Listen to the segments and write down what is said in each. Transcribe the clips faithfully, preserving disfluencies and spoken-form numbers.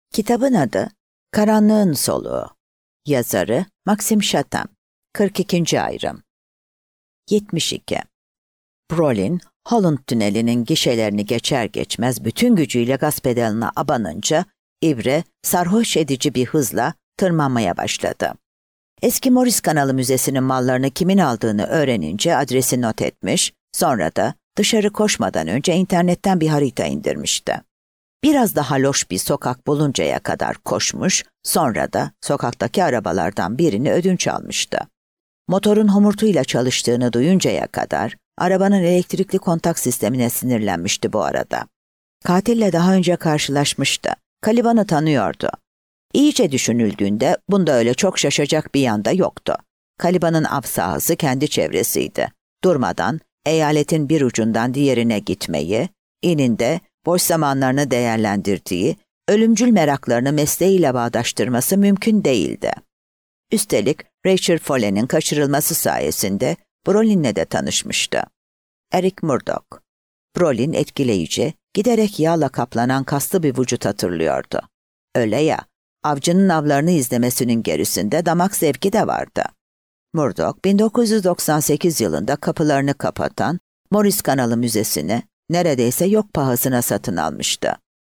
Kitabın adı Karanlığın Soluğu. Yazarı Maxim Chatham. kırk ikinci ayrım. yetmiş iki. Brolin, Holland Tüneli'nin gişelerini geçer geçmez bütün gücüyle gaz pedalına abanınca İbre sarhoş edici bir hızla tırmanmaya başladı. Eski Morris Kanalı Müzesi'nin mallarını kimin aldığını öğrenince adresi not etmiş, sonra da dışarı koşmadan önce internetten bir harita indirmişti. Biraz daha loş bir sokak buluncaya kadar koşmuş, sonra da sokaktaki arabalardan birini ödünç almıştı. Motorun homurtuyla çalıştığını duyuncaya kadar arabanın elektrikli kontak sistemine sinirlenmişti bu arada. Katille daha önce karşılaşmıştı. Caliban'ı tanıyordu. İyice düşünüldüğünde bunda öyle çok şaşacak bir yanda yoktu. Caliban'ın av sahası kendi çevresiydi. Durmadan eyaletin bir ucundan diğerine gitmeyi, eninde boş zamanlarını değerlendirdiği, ölümcül meraklarını mesleğiyle bağdaştırması mümkün değildi. Üstelik Rachel Foley'nin kaçırılması sayesinde Brolin'le de tanışmıştı. Eric Murdoch. Brolin etkileyici, giderek yağla kaplanan kaslı bir vücut hatırlıyordu. Öyle ya, avcının avlarını izlemesinin gerisinde damak zevki de vardı. Murdoch, bin dokuz yüz doksan sekiz yılında kapılarını kapatan Morris Kanalı Müzesi'ni neredeyse yok pahasına satın almıştı.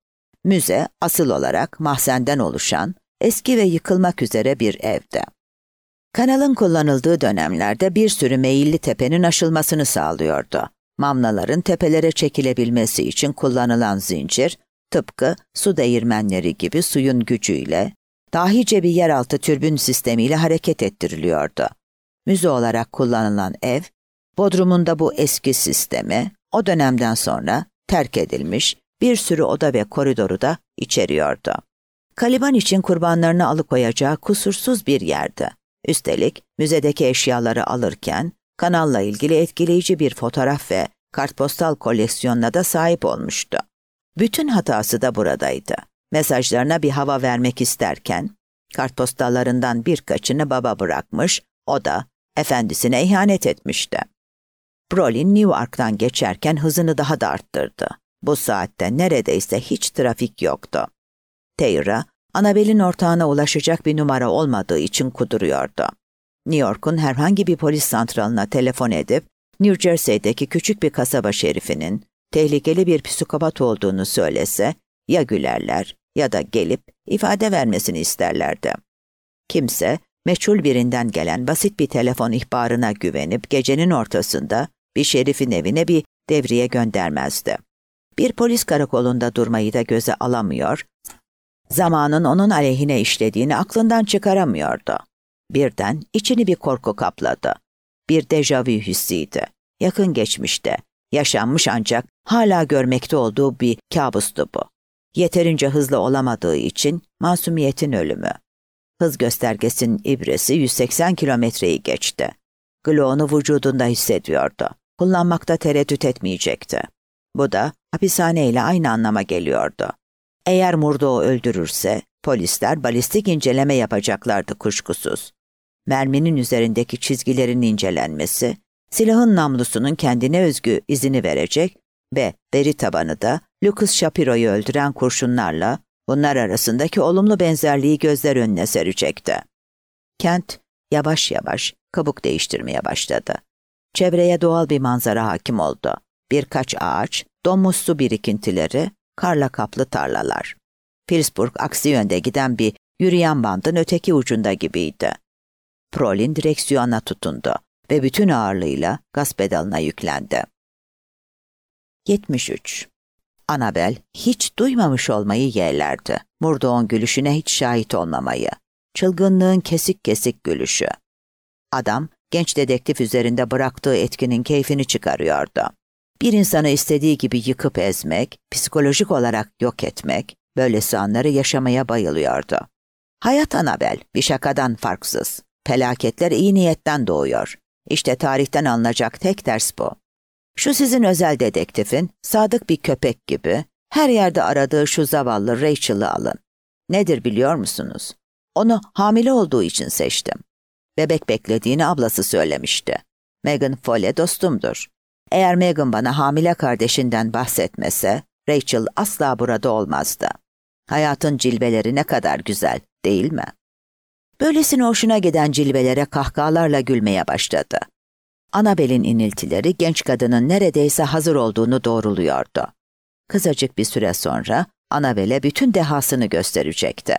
Müze, asıl olarak mahzenden oluşan, eski ve yıkılmak üzere bir evdi. Kanalın kullanıldığı dönemlerde bir sürü meyilli tepenin aşılmasını sağlıyordu. Mamlaların tepelere çekilebilmesi için kullanılan zincir, tıpkı su değirmenleri gibi suyun gücüyle, dahice bir yeraltı türbün sistemiyle hareket ettiriliyordu. Müze olarak kullanılan ev, bodrumunda bu eski sistemi, o dönemden sonra terk edilmiş bir sürü oda ve koridoru da içeriyordu. Caliban için kurbanlarını alıkoyacağı kusursuz bir yerdi. Üstelik müzedeki eşyaları alırken kanalla ilgili etkileyici bir fotoğraf ve kartpostal koleksiyonuna da sahip olmuştu. Bütün hatası da buradaydı. Mesajlarına bir hava vermek isterken kartpostallarından birkaçını baba bırakmış, o da efendisine ihanet etmişti. Brolin Newark'tan geçerken hızını daha da arttırdı. Bu saatte neredeyse hiç trafik yoktu. Tayra, Annabel'in ortağına ulaşacak bir numara olmadığı için kuduruyordu. New York'un herhangi bir polis santralına telefon edip, New Jersey'deki küçük bir kasaba şerifinin tehlikeli bir psikopat olduğunu söylese, ya gülerler ya da gelip ifade vermesini isterlerdi. Kimse, meçhul birinden gelen basit bir telefon ihbarına güvenip gecenin ortasında bir şerifin evine bir devriye göndermezdi. Bir polis karakolunda durmayı da göze alamıyor, zamanın onun aleyhine işlediğini aklından çıkaramıyordu. Birden içini bir korku kapladı. Bir dejavu hissiydi. Yakın geçmişte, yaşanmış ancak hala görmekte olduğu bir kabustu bu. Yeterince hızlı olamadığı için masumiyetin ölümü. Hız göstergesinin ibresi yüz seksen kilometreyi geçti. Gloğunu vücudunda hissediyordu. Kullanmakta tereddüt etmeyecekti. Bu da hapishaneyle aynı anlama geliyordu. Eğer Murdoch'u öldürürse polisler balistik inceleme yapacaklardı kuşkusuz. Merminin üzerindeki çizgilerin incelenmesi, silahın namlusunun kendine özgü izini verecek ve veri tabanı da Lucas Shapiro'yu öldüren kurşunlarla bunlar arasındaki olumlu benzerliği gözler önüne serecekti. Kent yavaş yavaş kabuk değiştirmeye başladı. Çevreye doğal bir manzara hakim oldu. Birkaç ağaç, donmuş su birikintileri, karla kaplı tarlalar. Pittsburgh aksi yönde giden bir yürüyen bandın öteki ucunda gibiydi. Brolin direksiyona tutundu ve bütün ağırlığıyla gaz pedalına yüklendi. yetmiş üç. Annabel hiç duymamış olmayı yeğlerdi. Murdoch'un gülüşüne hiç şahit olmamayı. Çılgınlığın kesik kesik gülüşü. Adam, genç dedektif üzerinde bıraktığı etkinin keyfini çıkarıyordu. Bir insanı istediği gibi yıkıp ezmek, psikolojik olarak yok etmek, böylesi anları yaşamaya bayılıyordu. Hayat Annabel, bir şakadan farksız. Felaketler iyi niyetten doğuyor. İşte tarihten alınacak tek ders bu. Şu sizin özel dedektifin, sadık bir köpek gibi, her yerde aradığı şu zavallı Rachel'ı alın. Nedir biliyor musunuz? Onu hamile olduğu için seçtim. Bebek beklediğini ablası söylemişti. Megan Foley dostumdur. Eğer Megan bana hamile kardeşinden bahsetmese, Rachel asla burada olmazdı. Hayatın cilveleri ne kadar güzel, değil mi? Böylesine hoşuna giden cilvelere kahkahalarla gülmeye başladı. Annabel'in iniltileri genç kadının neredeyse hazır olduğunu doğruluyordu. Kısacık bir süre sonra Annabel'e bütün dehasını gösterecekti.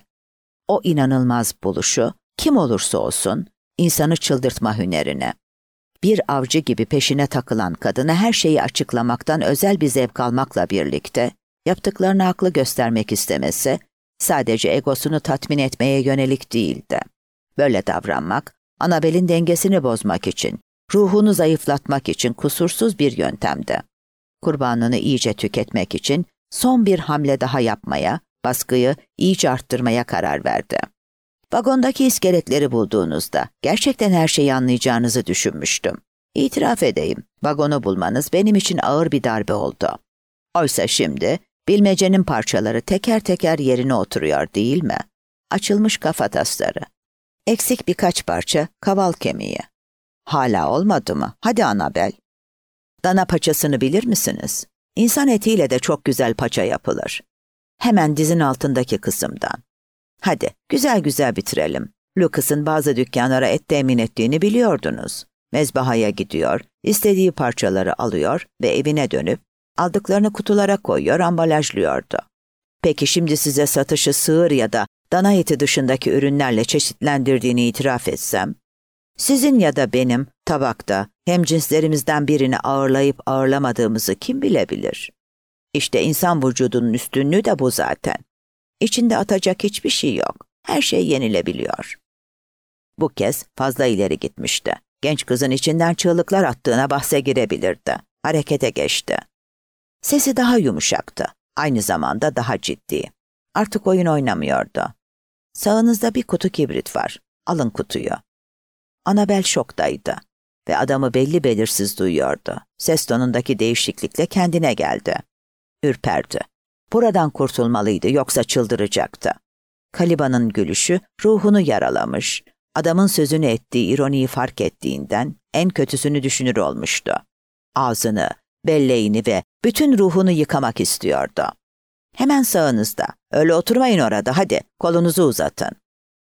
O inanılmaz buluşu, kim olursa olsun, insanı çıldırtma hünerini. Bir avcı gibi peşine takılan kadına her şeyi açıklamaktan özel bir zevk almakla birlikte, yaptıklarını haklı göstermek istemesi, sadece egosunu tatmin etmeye yönelik değildi. Böyle davranmak, Annabel'in dengesini bozmak için, ruhunu zayıflatmak için kusursuz bir yöntemdi. Kurbanını iyice tüketmek için son bir hamle daha yapmaya, baskıyı iyice arttırmaya karar verdi. Vagondaki iskeletleri bulduğunuzda gerçekten her şeyi anlayacağınızı düşünmüştüm. İtiraf edeyim, vagonu bulmanız benim için ağır bir darbe oldu. Oysa şimdi bilmecenin parçaları teker teker yerine oturuyor değil mi? Açılmış kafatasları. Eksik birkaç parça kaval kemiği. Hala olmadı mı? Hadi Annabel. Dana paçasını bilir misiniz? İnsan etiyle de çok güzel paça yapılır. Hemen dizin altındaki kısımdan. Hadi güzel güzel bitirelim. Lucas'ın bazı dükkanlara et temin ettiğini biliyordunuz. Mezbahaya gidiyor, istediği parçaları alıyor ve evine dönüp aldıklarını kutulara koyuyor, ambalajlıyordu. Peki şimdi size satışı sığır ya da dana eti dışındaki ürünlerle çeşitlendirdiğini itiraf etsem, sizin ya da benim tabakta hemcinslerimizden birini ağırlayıp ağırlamadığımızı kim bilebilir? İşte insan vücudunun üstünlüğü de bu zaten. İçinde atacak hiçbir şey yok. Her şey yenilebiliyor. Bu kez fazla ileri gitmişti. Genç kızın içinden çığlıklar attığına bahse girebilirdi. Harekete geçti. Sesi daha yumuşaktı. Aynı zamanda daha ciddi. Artık oyun oynamıyordu. Sağınızda bir kutu kibrit var. Alın kutuyu. Annabel şoktaydı ve adamı belli belirsiz duyuyordu. Ses tonundaki değişiklikle kendine geldi. Ürperdi. Buradan kurtulmalıydı yoksa çıldıracaktı. Kaliba'nın gülüşü ruhunu yaralamış. Adamın sözünü ettiği ironiyi fark ettiğinden en kötüsünü düşünür olmuştu. Ağzını, belleğini ve bütün ruhunu yıkamak istiyordu. Hemen sağınızda. Öyle oturmayın orada, hadi kolunuzu uzatın.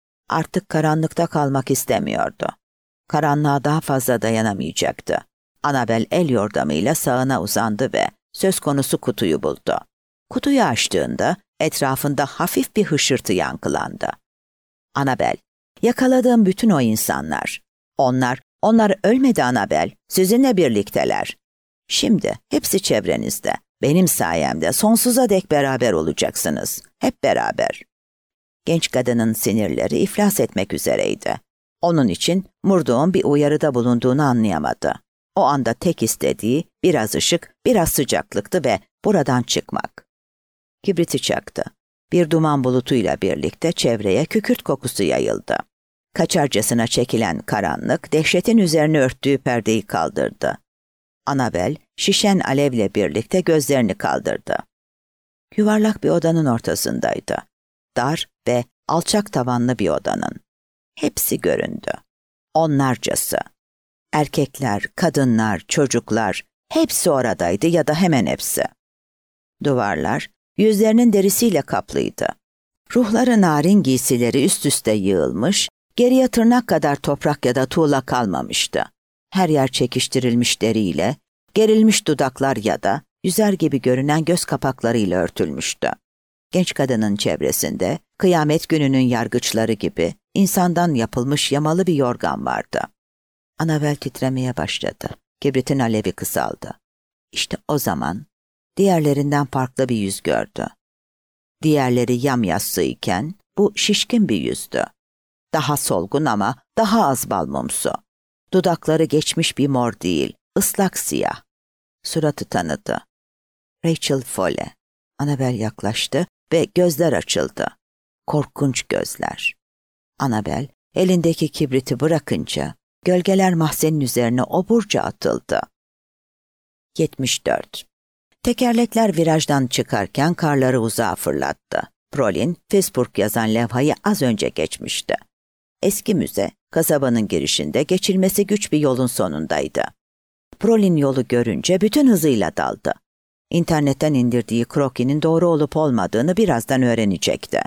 Artık karanlıkta kalmak istemiyordu. Karanlığa daha fazla dayanamayacaktı. Annabel el yordamıyla sağına uzandı ve söz konusu kutuyu buldu. Kutuyu açtığında etrafında hafif bir hışırtı yankılandı. Annabel, yakaladığım bütün o insanlar. Onlar, onlar ölmedi Annabel, sizinle birlikteler. Şimdi hepsi çevrenizde. Benim sayemde sonsuza dek beraber olacaksınız. Hep beraber. Genç kadının sinirleri iflas etmek üzereydi. Onun için Murdoch'un bir uyarıda bulunduğunu anlayamadı. O anda tek istediği biraz ışık, biraz sıcaklıktı ve buradan çıkmak. Kibriti çaktı. Bir duman bulutuyla birlikte çevreye kükürt kokusu yayıldı. Kaçarcasına çekilen karanlık, dehşetin üzerine örttüğü perdeyi kaldırdı. Annabel, şişen alevle birlikte gözlerini kaldırdı. Yuvarlak bir odanın ortasındaydı. Dar ve alçak tavanlı bir odanın. Hepsi göründü. Onlarcası. Erkekler, kadınlar, çocuklar, hepsi oradaydı ya da hemen hepsi. Duvarlar, yüzlerinin derisiyle kaplıydı. Ruhları narin giysileri üst üste yığılmış, geriye tırnak kadar toprak ya da tuğla kalmamıştı. Her yer çekiştirilmiş deriyle, gerilmiş dudaklar ya da yüzer gibi görünen göz kapaklarıyla örtülmüştü. Genç kadının çevresinde, kıyamet gününün yargıçları gibi insandan yapılmış yamalı bir yorgan vardı. Annabel titremeye başladı. Kibritin alevi kısaldı. İşte o zaman diğerlerinden farklı bir yüz gördü. Diğerleri yamyassıyken bu şişkin bir yüzdü. Daha solgun ama daha az balmumsu. Dudakları geçmiş bir mor değil, ıslak siyah. Suratı tanıdı. Rachel Foley. Annabel yaklaştı ve gözler açıldı. Korkunç gözler. Annabel elindeki kibriti bırakınca gölgeler mahzenin üzerine oburca atıldı. yetmiş dört. Tekerlekler virajdan çıkarken karları uzağa fırlattı. Prolin, Fizburg yazan levhayı az önce geçmişti. Eski müze, kasabanın girişinde geçilmesi güç bir yolun sonundaydı. Prolin yolu görünce bütün hızıyla daldı. İnternetten indirdiği krokinin doğru olup olmadığını birazdan öğrenecekti.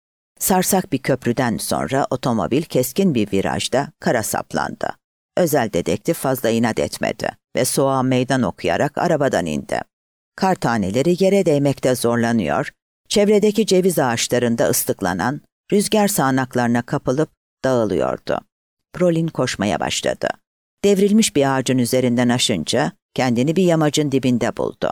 Sarsak bir köprüden sonra otomobil keskin bir virajda kara saplandı. Özel dedektif fazla inat etmedi ve soğuğa meydan okuyarak arabadan indi. Kar taneleri yere değmekte zorlanıyor, çevredeki ceviz ağaçlarında ıslıklanan rüzgar sağanaklarına kapılıp dağılıyordu. Brolin koşmaya başladı. Devrilmiş bir ağacın üzerinden aşınca kendini bir yamacın dibinde buldu.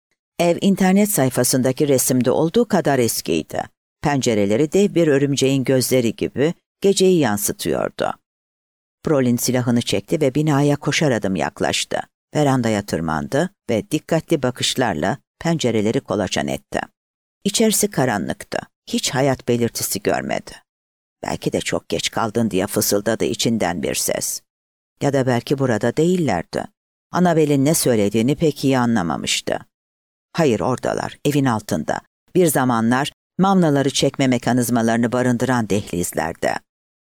Ev internet sayfasındaki resimde olduğu kadar eskiydi. Pencereleri dev bir örümceğin gözleri gibi geceyi yansıtıyordu. Brolin silahını çekti ve binaya koşar adım yaklaştı. Verandaya tırmandı ve dikkatli bakışlarla pencereleri kolaçan etti. İçerisi karanlıktı. Hiç hayat belirtisi görmedi. Belki de çok geç kaldın diye fısıldadı içinden bir ses. Ya da belki burada değillerdi. Annabel'in ne söylediğini pek iyi anlamamıştı. Hayır, oradalar, evin altında. Bir zamanlar mamlaları çekme mekanizmalarını barındıran dehlizlerde.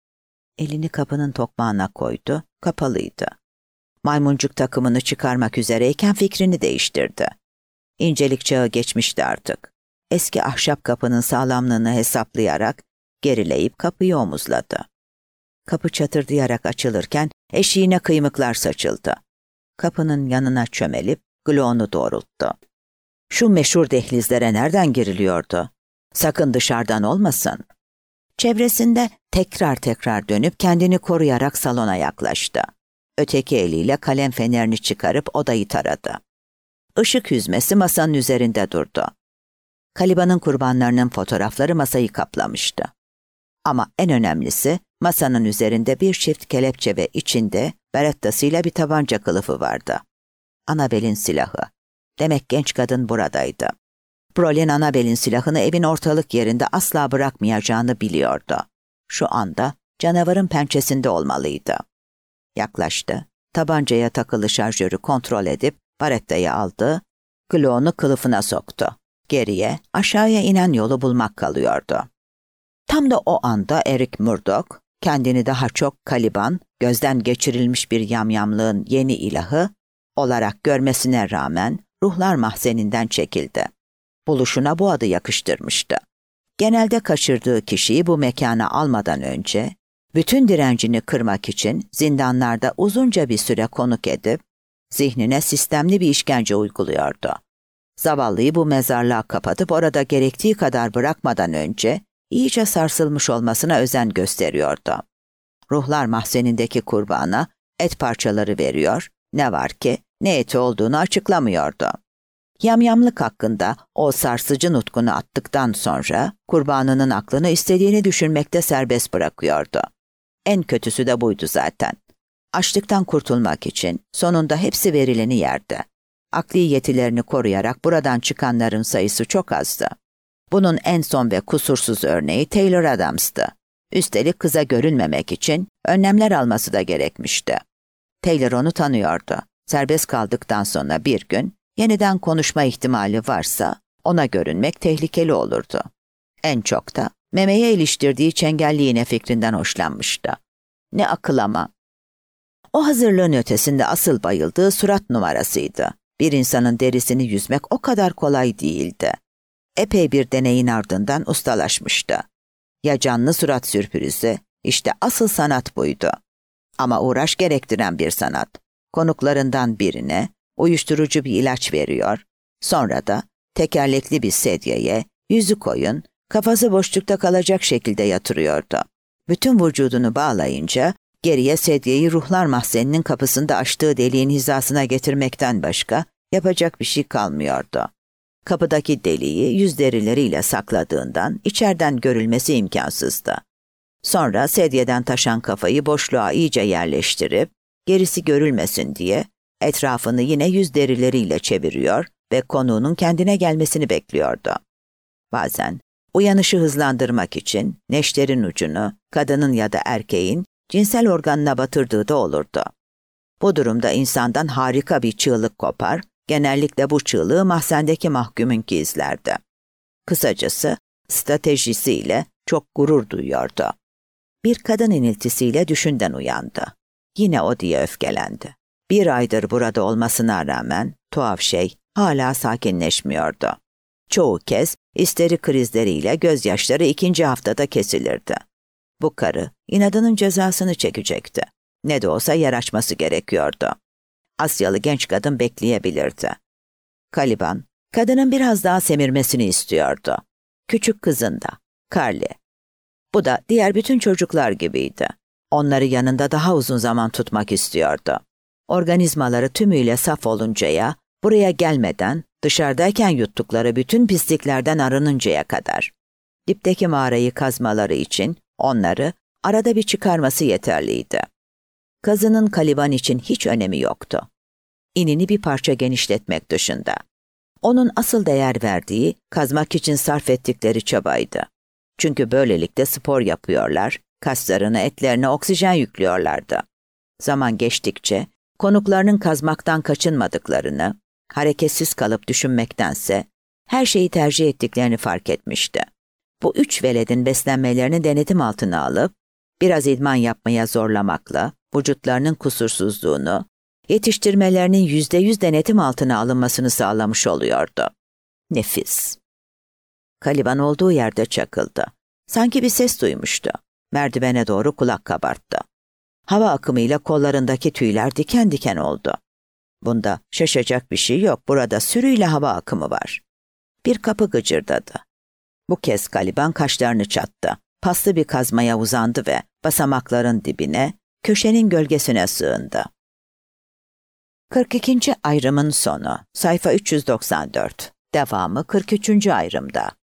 Elini kapının tokmağına koydu, kapalıydı. Maymuncuk takımını çıkarmak üzereyken fikrini değiştirdi. İncelik çağı geçmişti artık. Eski ahşap kapının sağlamlığını hesaplayarak gerileyip kapıyı omuzladı. Kapı çatırdayarak açılırken eşiğine kıymıklar saçıldı. Kapının yanına çömelip gloğunu doğrulttu. Şu meşhur dehlizlere nereden giriliyordu? Sakın dışarıdan olmasın. Çevresinde tekrar tekrar dönüp kendini koruyarak salona yaklaştı. Öteki eliyle kalem fenerini çıkarıp odayı taradı. Işık hüzmesi masanın üzerinde durdu. Caliban'ın kurbanlarının fotoğrafları masayı kaplamıştı. Ama en önemlisi masanın üzerinde bir çift kelepçe ve içinde berettasıyla bir tabanca kılıfı vardı. Annabel'in silahı. Demek genç kadın buradaydı. Brolin Annabel'in silahını evin ortalık yerinde asla bırakmayacağını biliyordu. Şu anda canavarın pençesinde olmalıydı. Yaklaştı, tabancaya takılı şarjörü kontrol edip barettayı aldı, gloğunu kılıfına soktu. Geriye, aşağıya inen yolu bulmak kalıyordu. Tam da o anda Eric Murdoch, kendini daha çok Caliban, gözden geçirilmiş bir yamyamlığın yeni ilahı olarak görmesine rağmen ruhlar mahzeninden çekildi. Buluşuna bu adı yakıştırmıştı. Genelde kaçırdığı kişiyi bu mekana almadan önce, bütün direncini kırmak için zindanlarda uzunca bir süre konuk edip, zihnine sistemli bir işkence uyguluyordu. Zavallıyı bu mezarlığa kapatıp orada gerektiği kadar bırakmadan önce, iyice sarsılmış olmasına özen gösteriyordu. Ruhlar mahzenindeki kurbana et parçaları veriyor, ne var ki ne eti olduğunu açıklamıyordu. Yamyamlık hakkında o sarsıcı nutkunu attıktan sonra kurbanının aklını istediğini düşünmekte serbest bırakıyordu. En kötüsü de buydu zaten. Açlıktan kurtulmak için sonunda hepsi verileni yerdi. Akli yetilerini koruyarak buradan çıkanların sayısı çok azdı. Bunun en son ve kusursuz örneği Taylor Adams'tı. Üstelik kıza görünmemek için önlemler alması da gerekmişti. Taylor onu tanıyordu. Serbest kaldıktan sonra bir gün yeniden konuşma ihtimali varsa ona görünmek tehlikeli olurdu. En çok da memeye iliştirdiği çengelli iğne fikrinden hoşlanmıştı. Ne akıl ama. O hazırlığın ötesinde asıl bayıldığı surat numarasıydı. Bir insanın derisini yüzmek o kadar kolay değildi. Epey bir deneyin ardından ustalaşmıştı. Ya canlı surat sürpürüzü, işte asıl sanat buydu. Ama uğraş gerektiren bir sanat. Konuklarından birine uyuşturucu bir ilaç veriyor, sonra da tekerlekli bir sedyeye yüzü koyun, kafası boşlukta kalacak şekilde yatırıyordu. Bütün vücudunu bağlayınca geriye sedyeyi ruhlar mahzeninin kapısında açtığı deliğin hizasına getirmekten başka yapacak bir şey kalmıyordu. Kapıdaki deliği yüz derileriyle sakladığından içeriden görülmesi imkansızdı. Sonra sedyeden taşan kafayı boşluğa iyice yerleştirip gerisi görülmesin diye etrafını yine yüz derileriyle çeviriyor ve konuğunun kendine gelmesini bekliyordu. Bazen uyanışı hızlandırmak için neşterin ucunu kadının ya da erkeğin cinsel organına batırdığı da olurdu. Bu durumda insandan harika bir çığlık kopar, genellikle bu çığlığı mahzendeki mahkumun izlerdi. Kısacası stratejisiyle çok gurur duyuyordu. Bir kadın iniltisiyle düşünden uyandı. Yine o diye öfkelendi. Bir aydır burada olmasına rağmen tuhaf şey hala sakinleşmiyordu. Çoğu kez isteri krizleriyle gözyaşları ikinci haftada kesilirdi. Bu karı inadının cezasını çekecekti. Ne de olsa yer açması gerekiyordu. Asyalı genç kadın bekleyebilirdi. Caliban, kadının biraz daha semirmesini istiyordu. Küçük kızın da, Carly. Bu da diğer bütün çocuklar gibiydi. Onları yanında daha uzun zaman tutmak istiyordu. Organizmaları tümüyle saf oluncaya, buraya gelmeden, dışarıdayken yuttukları bütün pisliklerden arınıncaya kadar. Dipteki mağarayı kazmaları için onları arada bir çıkarması yeterliydi. Kazının Caliban için hiç önemi yoktu. İnini bir parça genişletmek dışında. Onun asıl değer verdiği, kazmak için sarf ettikleri çabaydı. Çünkü böylelikle spor yapıyorlar, kaslarına, etlerine oksijen yüklüyorlardı. Zaman geçtikçe, konuklarının kazmaktan kaçınmadıklarını, hareketsiz kalıp düşünmektense, her şeyi tercih ettiklerini fark etmişti. Bu üç veledin beslenmelerini denetim altına alıp, biraz idman yapmaya zorlamakla, vücutlarının kusursuzluğunu, yetiştirmelerinin yüzde yüz denetim altına alınmasını sağlamış oluyordu. Nefis. Caliban olduğu yerde çakıldı. Sanki bir ses duymuştu. Merdivene doğru kulak kabarttı. Hava akımıyla kollarındaki tüyler diken diken oldu. Bunda şaşacak bir şey yok. Burada sürüyle hava akımı var. Bir kapı gıcırdadı. Bu kez Caliban kaşlarını çattı. Paslı bir kazmaya uzandı ve basamakların dibine, köşenin gölgesine sığındı. kırk ikinci ayrımın sonu. Sayfa üç yüz doksan dört. Devamı kırk üçüncü ayrımda.